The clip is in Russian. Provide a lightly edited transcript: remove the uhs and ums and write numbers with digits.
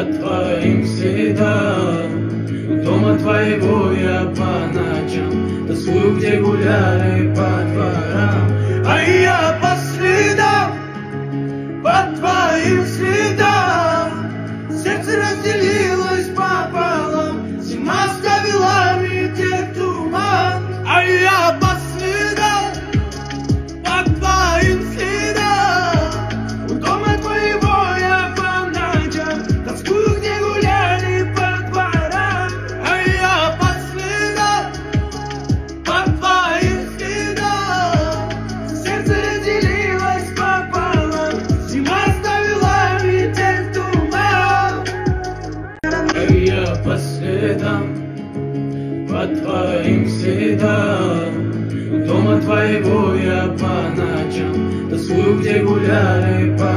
по твоим следам. У дома твоего я по ночам тоскую, где гуляли по дворам. А я по следам, по твоим следам. Сердце разделилось пополам, зима оставила ветер туман. А я по следам, по твоим следам. У дома твоего я по ночам тоскую, где гуляли по дворам. А я по следам, по твоим следам. Сердце разделилось пополам, зима оставила ветер туман. А я по следам, по твоим следам. У дома твоего я по ночам тоскую, где гуляли по